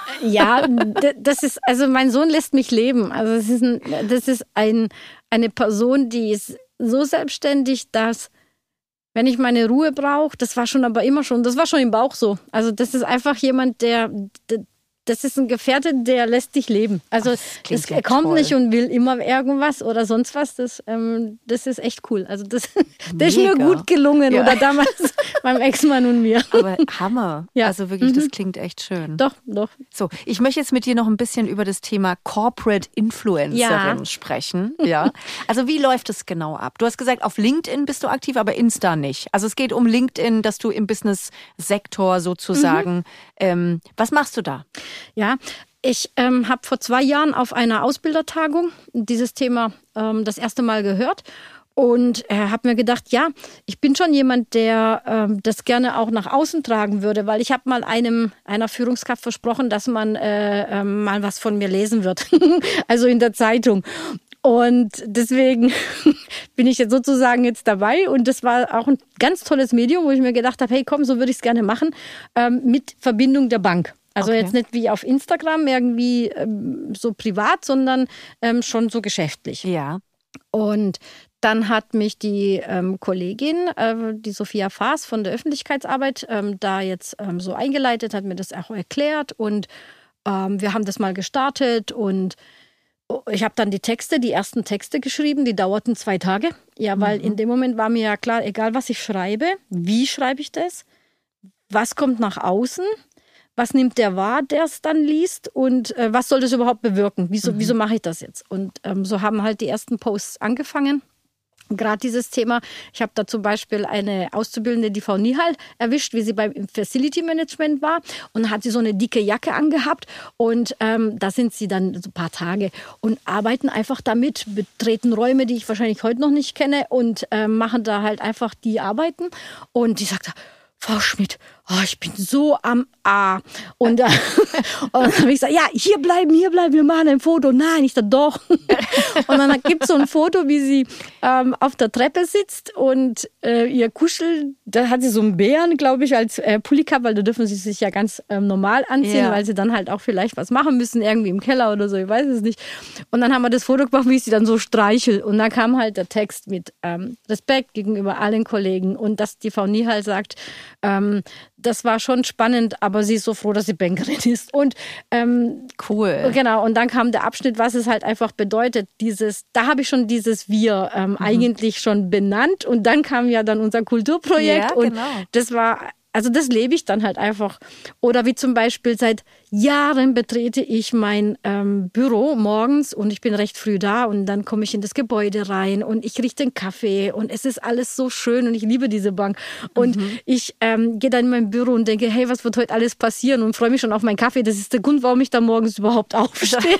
S1: Ja, das ist, also mein Sohn lässt mich leben. Also das ist, ein, das ist ein, eine Person, die ist so selbstständig, dass wenn ich meine Ruhe brauche, das war schon aber immer schon, das war schon im Bauch so. Also das ist einfach jemand, der, der das ist ein Gefährte, der lässt dich leben. Also es ja kommt toll. Nicht und will immer irgendwas oder sonst was. Das, ähm, das ist echt cool. Also das, das ist mir gut gelungen. Ja. Oder damals meinem Ex-Mann und mir.
S2: Aber Hammer. Ja. Also wirklich, mhm. das klingt echt schön.
S1: Doch, doch.
S2: So, ich möchte jetzt mit dir noch ein bisschen über das Thema Corporate Influencerin ja. sprechen. Ja. Also wie läuft es genau ab? Du hast gesagt, auf LinkedIn bist du aktiv, aber Insta nicht. Also es geht um LinkedIn, dass du im Business-Sektor sozusagen, mhm. ähm, was machst du da?
S1: Ja, ich ähm, habe vor zwei Jahren auf einer Ausbildertagung dieses Thema ähm, das erste Mal gehört und äh, habe mir gedacht, ja, ich bin schon jemand, der ähm, das gerne auch nach außen tragen würde, weil ich habe mal einem einer Führungskraft versprochen, dass man äh, äh, mal was von mir lesen wird, also in der Zeitung. Und deswegen bin ich jetzt sozusagen jetzt dabei und das war auch ein ganz tolles Medium, wo ich mir gedacht habe, hey komm, so würde ich es gerne machen, ähm, mit Verbindung der Bank. Also okay. jetzt nicht wie auf Instagram irgendwie ähm, so privat, sondern ähm, schon so geschäftlich.
S2: Ja.
S1: Und dann hat mich die ähm, Kollegin, äh, die Sophia Faas von der Öffentlichkeitsarbeit, ähm, da jetzt ähm, so eingeleitet, hat mir das auch erklärt und ähm, wir haben das mal gestartet und ich habe dann die Texte, die ersten Texte geschrieben, die dauerten zwei Tage. Ja, weil mhm. in dem Moment war mir ja klar, egal was ich schreibe, wie schreibe ich das, was kommt nach außen, was nimmt der wahr, der es dann liest und äh, was soll das überhaupt bewirken? Wieso, mhm. wieso mache ich das jetzt? Und ähm, so haben halt die ersten Posts angefangen. Gerade dieses Thema, ich habe da zum Beispiel eine Auszubildende, die Frau Nihal, erwischt, wie sie beim Facility Management war. Und hat sie so eine dicke Jacke angehabt. Und ähm, da sind sie dann so ein paar Tage und arbeiten einfach damit, betreten Räume, die ich wahrscheinlich heute noch nicht kenne und ähm, machen da halt einfach die Arbeiten. Und die sagt, Frau Schmidt, oh, ich bin so am A. Und, äh, und dann habe ich gesagt, ja, hier bleiben, hier bleiben, wir machen ein Foto. Nein, ich dachte, doch. Und dann gibt es so ein Foto, wie sie ähm, auf der Treppe sitzt und äh, ihr Kuschel, da hat sie so einen Bären, glaube ich, als äh, Pulli gehabt, weil da dürfen sie sich ja ganz ähm, normal anziehen, ja. weil sie dann halt auch vielleicht was machen müssen, irgendwie im Keller oder so, ich weiß es nicht. Und dann haben wir das Foto gemacht, wie ich sie dann so streichel. Und da kam halt der Text mit ähm, Respekt gegenüber allen Kollegen und dass die Frau Nihal sagt, ähm, das war schon spannend, aber sie ist so froh, dass sie Bankerin ist. Und ähm,
S2: cool.
S1: Genau, und dann kam der Abschnitt, was es halt einfach bedeutet. Dieses, da habe ich schon dieses Wir ähm, mhm. eigentlich schon benannt. Und dann kam ja dann unser Kulturprojekt.
S2: Ja,
S1: und
S2: genau.
S1: das war, also das lebe ich dann halt einfach. Oder wie zum Beispiel seit Jahren betrete ich mein ähm, Büro morgens und ich bin recht früh da und dann komme ich in das Gebäude rein und ich rieche den Kaffee und es ist alles so schön und ich liebe diese Bank. Und mhm. ich ähm, gehe dann in mein Büro und denke, hey, was wird heute alles passieren und freue mich schon auf meinen Kaffee. Das ist der Grund, warum ich da morgens überhaupt aufstehe.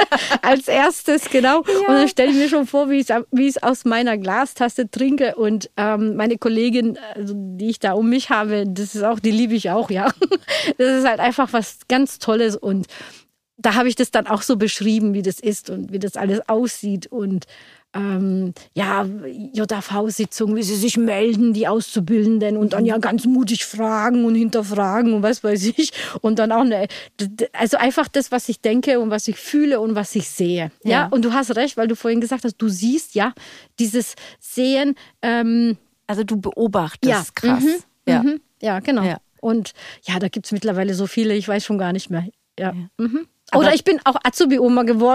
S1: Als erstes, genau. Ja. Und dann stelle ich mir schon vor, wie ich es aus meiner Glastasse trinke und ähm, meine Kollegin, also, die ich da um mich habe, das ist auch, die liebe ich auch, ja. Das ist halt einfach was ganz Tolles und da habe ich das dann auch so beschrieben, wie das ist und wie das alles aussieht und ähm, ja, J A V-Sitzung, wie sie sich melden, die Auszubildenden und dann ja ganz mutig fragen und hinterfragen und was weiß ich und dann auch eine, also einfach das, was ich denke und was ich fühle und was ich sehe. Ja, ja? Und du hast recht, weil du vorhin gesagt hast, du siehst ja dieses Sehen. Ähm,
S2: also du beobachtest
S1: ja,
S2: krass.
S1: Mhm,
S2: ja.
S1: Mhm, ja, genau.
S2: Ja.
S1: Und ja, da gibt es mittlerweile so viele, ich weiß schon gar nicht mehr. Ja.
S2: ja.
S1: Mhm. Oder ich bin auch Azubi-Oma geworden.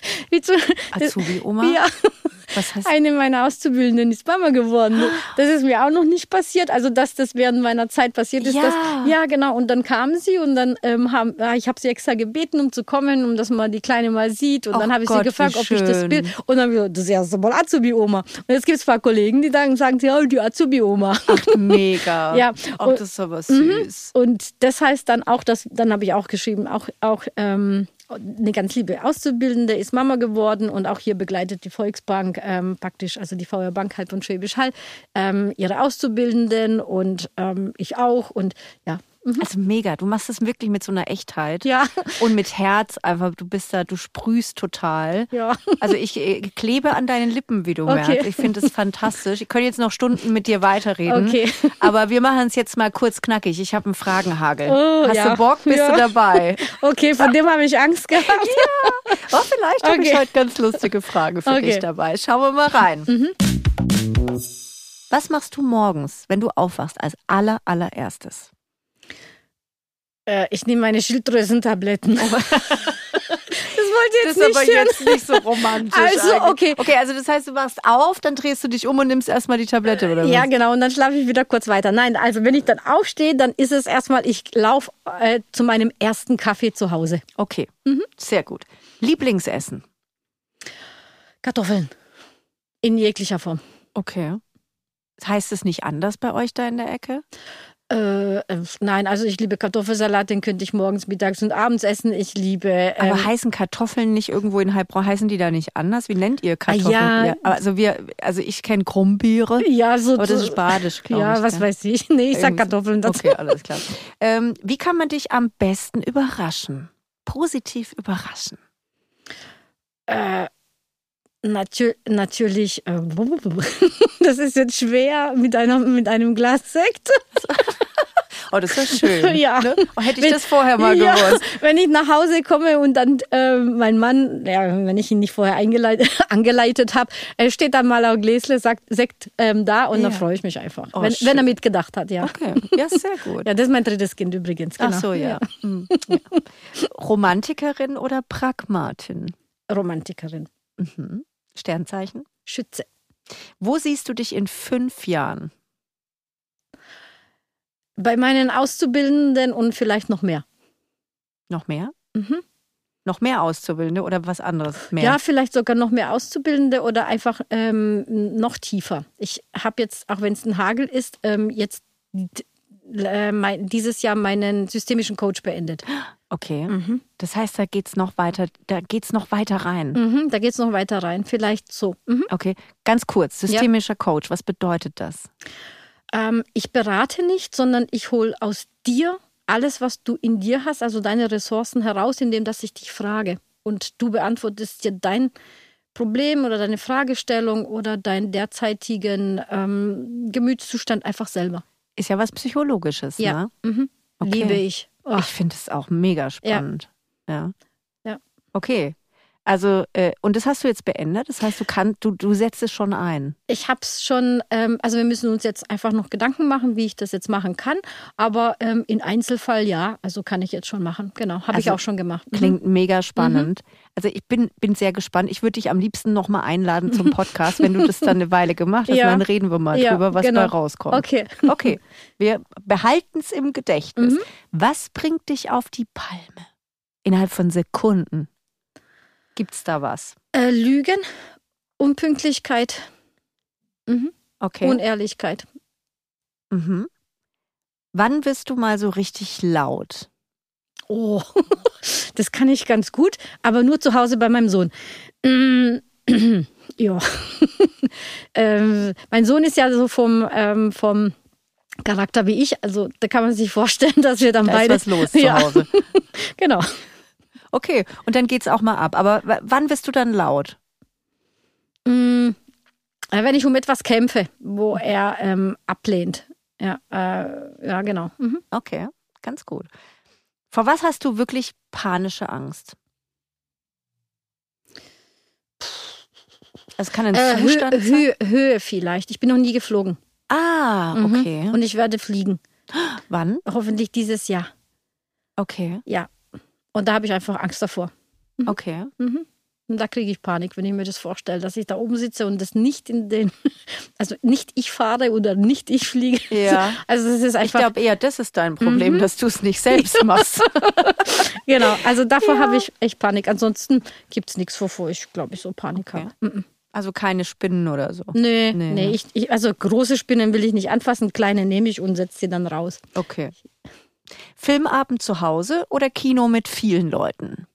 S2: Azubi-Oma?
S1: Ja.
S2: Was heißt?
S1: Eine meiner Auszubildenden ist Mama geworden. Das ist mir auch noch nicht passiert. Also, dass das während meiner Zeit passiert ist.
S2: Ja,
S1: dass, ja genau. Und dann kam sie und dann ähm, haben, ich habe sie extra gebeten, um zu kommen, um dass man die Kleine mal sieht. Und
S2: oh
S1: dann habe ich
S2: Gott,
S1: sie gefragt, ob ich das Bild. Und dann habe ich gesagt, das ist erst einmal Azubi-Oma. Und jetzt gibt es ein paar Kollegen, die sagen, sagen sie, oh, die Azubi-Oma.
S2: Ach, mega.
S1: Ja.
S2: Ach, das ist aber süß.
S1: Und das heißt dann auch, dass, dann habe ich auch geschrieben, auch, auch ähm, eine ganz liebe Auszubildende ist Mama geworden und auch hier begleitet die Volksbank ähm, praktisch, also die V R Bank Halb und Schwäbisch Hall, ähm, ihre Auszubildenden und ähm, ich auch und ja. Mhm.
S2: Also mega, du machst das wirklich mit so einer Echtheit
S1: ja.
S2: und mit Herz einfach, du bist da, du sprühst total.
S1: Ja.
S2: Also ich äh, klebe an deinen Lippen, wie du
S1: okay.
S2: merkst. Ich finde es fantastisch. Ich könnte jetzt noch Stunden mit dir weiterreden,
S1: okay.
S2: aber wir machen es jetzt mal kurz knackig. Ich habe einen Fragenhagel.
S1: Oh,
S2: Hast
S1: ja.
S2: du Bock? Bist
S1: ja.
S2: du dabei?
S1: Okay, von dem habe ich Angst gehabt.
S2: Ja, oh, vielleicht habe
S1: okay.
S2: ich heute ganz lustige Fragen für
S1: okay.
S2: dich dabei. Schauen wir mal rein.
S1: Mhm.
S2: Was machst du morgens, wenn du aufwachst, als aller, allererstes?
S1: Äh, ich nehme meine Schilddrüsentabletten.
S2: Oh.
S1: Das wollte jetzt
S2: das ist
S1: nicht
S2: aber
S1: hören.
S2: jetzt nicht so romantisch.
S1: Also,
S2: eigentlich.
S1: okay.
S2: Okay, also das heißt, du wachst auf, dann drehst du dich um und nimmst erstmal die Tablette, oder was?
S1: Ja, genau. Und dann schlafe ich wieder kurz weiter. Nein, also wenn ich dann aufstehe, dann ist es erstmal, ich laufe äh, zu meinem ersten Kaffee zu Hause.
S2: Okay,
S1: mhm.
S2: sehr gut. Lieblingsessen?
S1: Kartoffeln. In jeglicher Form.
S2: Okay. Heißt es nicht anders bei euch da in der Ecke?
S1: Äh, äh, nein, also ich liebe Kartoffelsalat, den könnte ich morgens, mittags und abends essen. Ich liebe... Ähm,
S2: Aber heißen Kartoffeln nicht irgendwo in Heilbronn, heißen die da nicht anders? Wie nennt ihr Kartoffeln?
S1: Ja.
S2: Ja, also wir, also ich kenne Krummbiere.
S1: Ja, so.
S2: Aber das ist badisch, glaube
S1: ja,
S2: ich.
S1: Ja, was weiß ich. Nee, ich sag Kartoffeln dazu.
S2: Okay, alles klar. Ähm, wie kann man dich am besten überraschen? Positiv überraschen?
S1: Äh... Natür- natürlich, äh, das ist jetzt schwer mit, einer, mit einem Glas Sekt.
S2: Oh, das ist ja schön.
S1: Ja.
S2: Ne? Oh, hätte ich
S1: wenn,
S2: das vorher mal
S1: ja,
S2: gewusst.
S1: Wenn ich nach Hause komme und dann äh, mein Mann, ja, wenn ich ihn nicht vorher eingeleitet, angeleitet habe, er steht dann mal ein Gläsle sagt, Sekt ähm, da und ja. dann freue ich mich einfach,
S2: oh,
S1: wenn, wenn er mitgedacht hat. Ja.
S2: Okay, ja, sehr gut.
S1: Ja, das ist mein drittes Kind übrigens. Genau.
S2: Ach so, ja. ja. ja. Romantikerin oder Pragmatin?
S1: Romantikerin.
S2: Mhm. Sternzeichen?
S1: Schütze.
S2: Wo siehst du dich in fünf Jahren?
S1: Bei meinen Auszubildenden und vielleicht noch mehr.
S2: Noch mehr?
S1: Mhm.
S2: Noch mehr Auszubildende oder was anderes mehr?
S1: Ja, vielleicht sogar noch mehr Auszubildende oder einfach ähm, noch tiefer. Ich habe jetzt, auch wenn es ein Hagel ist, ähm, jetzt äh, mein, dieses Jahr meinen systemischen Coach beendet.
S2: Okay,
S1: Mhm.
S2: das heißt, da geht's noch weiter, da geht's noch weiter rein.
S1: Mhm, da geht es noch weiter rein, vielleicht so. Mhm.
S2: Okay, ganz kurz, systemischer ja. Coach, was bedeutet das?
S1: Ähm, ich berate nicht, sondern ich hole aus dir alles, was du in dir hast, also deine Ressourcen heraus, indem dass ich dich frage. Und du beantwortest dir dein Problem oder deine Fragestellung oder deinen derzeitigen ähm, Gemütszustand einfach selber.
S2: Ist ja was Psychologisches,
S1: ja.
S2: ne?
S1: Mhm.
S2: Okay.
S1: Liebe ich. Oh.
S2: Ich finde es auch mega spannend. Ja.
S1: ja. ja.
S2: Okay. Also, äh, und das hast du jetzt beendet? Das heißt, du kannst, du, du setzt es schon ein?
S1: Ich habe es schon, ähm, also wir müssen uns jetzt einfach noch Gedanken machen, wie ich das jetzt machen kann. Aber ähm, in Einzelfall ja, also kann ich jetzt schon machen. Genau, habe also ich auch schon gemacht. Mhm.
S2: Klingt mega spannend. Mhm. Also ich bin, bin sehr gespannt. Ich würde dich am liebsten nochmal einladen zum Podcast, wenn du das dann eine Weile gemacht hast. Ja. Dann reden wir mal ja, drüber, was genau. da rauskommt.
S1: Okay.
S2: Okay, wir behalten es im Gedächtnis. Mhm. Was bringt dich auf die Palme? Innerhalb von Sekunden. Gibt's da was?
S1: Äh, Lügen, Unpünktlichkeit, mhm.
S2: okay.
S1: Unehrlichkeit.
S2: Mhm. Wann wirst du mal so richtig laut?
S1: Oh, das kann ich ganz gut, aber nur zu Hause bei meinem Sohn. Ja. ähm, mein Sohn ist ja so vom, ähm, vom Charakter wie ich, also da kann man sich vorstellen, dass wir dann
S2: da
S1: beide...
S2: ist was los zu Hause.
S1: Genau.
S2: Okay, und dann geht's auch mal ab. Aber w- wann wirst du dann laut?
S1: Mm, wenn ich um etwas kämpfe, wo er ähm, ablehnt. Ja, äh, ja genau. Mhm.
S2: Okay, ganz gut. Vor was hast du wirklich panische Angst? Es kann ein
S1: äh,
S2: Zustand
S1: Hö-
S2: sein?
S1: Höhe, Höhe vielleicht. Ich bin noch nie geflogen.
S2: Ah, okay.
S1: Mhm. Und ich werde fliegen.
S2: Wann?
S1: Hoffentlich dieses Jahr.
S2: Okay.
S1: Ja. Und da habe ich einfach Angst davor. Mhm.
S2: Okay.
S1: Mhm. Und da kriege ich Panik, wenn ich mir das vorstelle, dass ich da oben sitze und das nicht in den, also nicht ich fahre oder nicht ich fliege.
S2: Ja.
S1: Also das ist einfach.
S2: Ich glaube eher, das ist dein Problem, mhm. dass du es nicht selbst machst.
S1: Genau, also davor
S2: ja.
S1: habe ich echt Panik. Ansonsten gibt es nichts, wovor ich, glaube ich, so Panik
S2: okay.
S1: habe. Mhm.
S2: Also keine Spinnen oder so?
S1: Nee, nee. nee ich, ich, also große Spinnen will ich nicht anfassen, kleine nehme ich und setze sie dann raus.
S2: Okay. Filmabend zu Hause oder Kino mit vielen Leuten?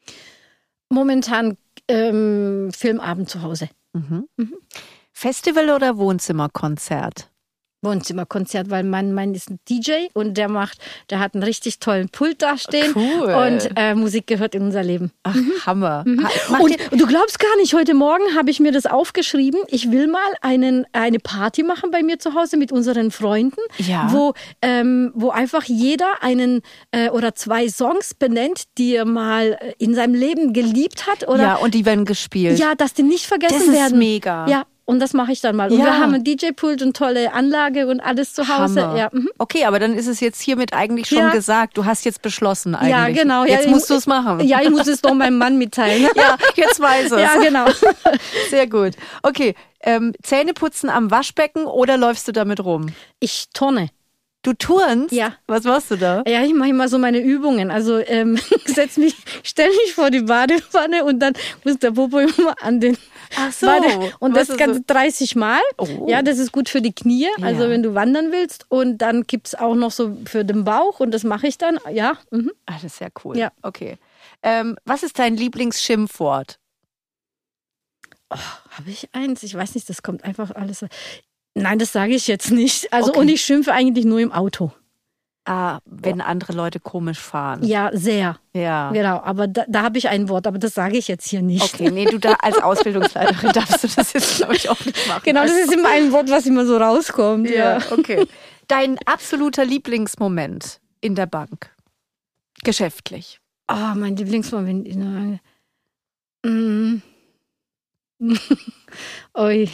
S1: Momentan ähm, Filmabend zu Hause.
S2: Mhm. Mhm. Festival oder Wohnzimmerkonzert?
S1: Wohnzimmerkonzert, weil mein Mann ist ein D J und der macht, der hat einen richtig tollen Pult da stehen.
S2: Cool.
S1: Und äh, Musik gehört in unser Leben.
S2: Ach, mhm. Hammer.
S1: Mhm. Und, und du glaubst gar nicht, heute Morgen habe ich mir das aufgeschrieben. Ich will mal einen, eine Party machen bei mir zu Hause mit unseren Freunden,
S2: ja.
S1: wo, ähm, wo einfach jeder einen äh, oder zwei Songs benennt, die er mal in seinem Leben geliebt hat. Oder,
S2: ja, und die werden gespielt.
S1: Ja, dass die nicht vergessen
S2: das
S1: werden.
S2: Das ist mega.
S1: Ja. Und das mache ich dann mal. Und
S2: ja.
S1: wir haben einen D J-Pult und tolle Anlage und alles zu Hause. Ja, mhm.
S2: Okay, aber dann ist es jetzt hiermit eigentlich schon
S1: ja.
S2: gesagt. Du hast jetzt beschlossen eigentlich.
S1: Ja, genau.
S2: Jetzt
S1: ja,
S2: musst du es machen.
S1: Ja, ich muss es doch meinem Mann mitteilen.
S2: Ja, jetzt weiß es.
S1: Ja, genau.
S2: Sehr gut. Okay, ähm, Zähneputzen am Waschbecken oder läufst du damit rum?
S1: Ich turne.
S2: Du turnst?
S1: Ja.
S2: Was machst du da?
S1: Ja, ich mache immer so meine Übungen. Also ähm, setz mich, stell mich vor die Badewanne und dann muss der Popo immer an den
S2: Ach so.
S1: Bade. Und
S2: Was
S1: das Ganze so? dreißig Mal.
S2: Oh.
S1: Ja, das ist gut für die Knie, also
S2: ja.
S1: wenn du wandern willst. Und dann gibt es auch noch so für den Bauch und das mache ich dann. Ja. Mhm.
S2: Ach, das ist ja cool.
S1: Ja.
S2: Okay. Ähm, was ist dein Lieblingsschimpfwort?
S1: Oh, habe ich eins? Ich weiß nicht, das kommt einfach alles. Nein, das sage ich jetzt nicht. Also
S2: okay.
S1: Und ich schimpfe eigentlich nur im Auto.
S2: Ah, wenn oh. andere Leute komisch fahren.
S1: Ja, sehr.
S2: Ja.
S1: Genau, aber da, da habe ich ein Wort, aber das sage ich jetzt hier nicht.
S2: Okay, nee, du da als Ausbildungsleiterin darfst du das jetzt, glaube ich, auch nicht machen.
S1: Genau, das ist immer ein Wort, was immer so rauskommt.
S2: Ja,
S1: ja.
S2: Okay. Dein absoluter Lieblingsmoment in der Bank? Geschäftlich.
S1: Ah, oh, mein Lieblingsmoment in der Bank. Mm. Ui.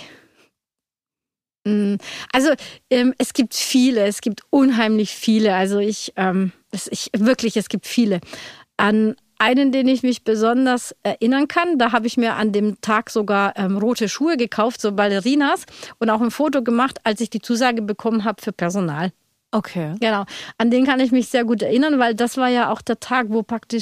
S1: Also ähm, es gibt viele, es gibt unheimlich viele. Also ich, ähm, es, ich wirklich, es gibt viele. An einen, den ich mich besonders erinnern kann, da habe ich mir an dem Tag sogar ähm, rote Schuhe gekauft, so Ballerinas, und auch ein Foto gemacht, als ich die Zusage bekommen habe für Personal.
S2: Okay.
S1: Genau, an den kann ich mich sehr gut erinnern, weil das war ja auch der Tag, wo praktisch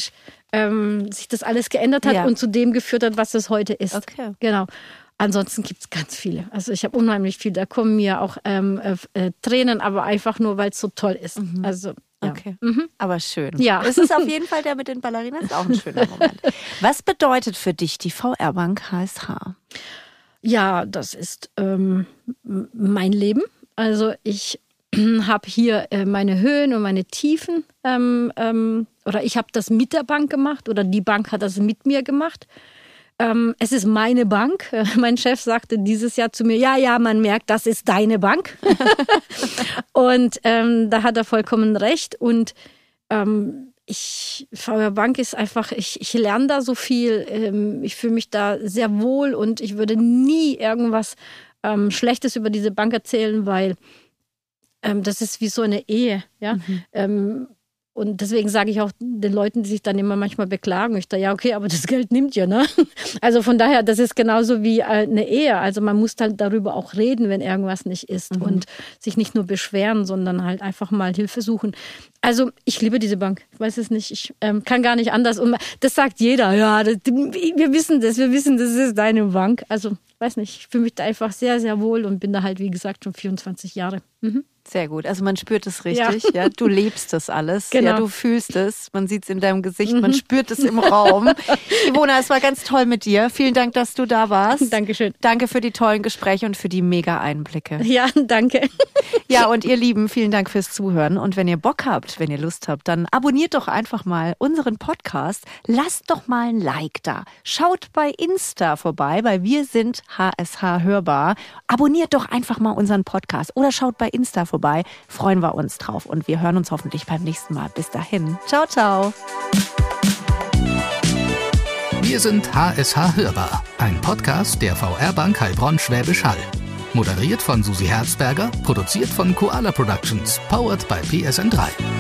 S1: ähm, sich das alles geändert hat
S2: ja.
S1: und zu dem geführt hat, was es heute ist.
S2: Okay.
S1: Genau. Ansonsten gibt es ganz viele. Also ich habe unheimlich viel. Da kommen mir auch ähm, äh, Tränen, aber einfach nur, weil es so toll ist. Mhm. Also ja.
S2: Okay,
S1: mhm.
S2: aber schön.
S1: Ja.
S2: Es ist auf jeden Fall der mit den Ballerinas auch ein schöner Moment. Was bedeutet für dich die V R-Bank H S H?
S1: Ja, das ist ähm, mein Leben. Also ich habe hier äh, meine Höhen und meine Tiefen. Ähm, ähm, oder ich habe das mit der Bank gemacht oder die Bank hat das mit mir gemacht. Ähm, es ist meine Bank. Mein Chef sagte dieses Jahr zu mir, ja, ja, man merkt, das ist deine Bank. Und ähm, da hat er vollkommen recht. Und ähm, ich, V R Bank ist einfach, ich, ich lerne da so viel. Ähm, ich fühle mich da sehr wohl und ich würde nie irgendwas ähm, Schlechtes über diese Bank erzählen, weil ähm, das ist wie so eine Ehe. Ja. Mhm. Ähm, Und deswegen sage ich auch den Leuten, die sich dann immer manchmal beklagen, ich da, ja, okay, aber das Geld nimmt ja, ne? Also von daher, das ist genauso wie eine Ehe. Also man muss halt darüber auch reden, wenn irgendwas nicht ist mhm. und sich nicht nur beschweren, sondern halt einfach mal Hilfe suchen. Also ich liebe diese Bank. Ich weiß es nicht, ich ähm, kann gar nicht anders. Und das sagt jeder, ja, das, wir wissen das, wir wissen, das ist deine Bank. Also ich weiß nicht, ich fühle mich da einfach sehr, sehr wohl und bin da halt, wie gesagt, schon vierundzwanzig Jahre. Mhm.
S2: Sehr gut. Also man spürt es richtig. Ja. Ja, du lebst das alles.
S1: Genau.
S2: Ja, du fühlst es. Man sieht es in deinem Gesicht. Mhm. Man spürt es im Raum. Ivona, es war ganz toll mit dir. Vielen Dank, dass du da warst.
S1: Dankeschön.
S2: Danke für die tollen Gespräche und für die mega Einblicke.
S1: Ja, danke.
S2: Ja, und ihr Lieben, vielen Dank fürs Zuhören. Und wenn ihr Bock habt, wenn ihr Lust habt, dann abonniert doch einfach mal unseren Podcast. Lasst doch mal ein Like da. Schaut bei Insta vorbei, weil wir sind H S H hörbar. Abonniert doch einfach mal unseren Podcast oder schaut bei Insta vorbei. Vorbei. Freuen wir uns drauf und wir hören uns hoffentlich beim nächsten Mal. Bis dahin. Ciao, ciao.
S3: Wir sind H S H hörbar, ein Podcast der V R-Bank Heilbronn Schwäbisch Hall. Moderiert von Susi Herzberger, produziert von Koala Productions, powered by P S N drei.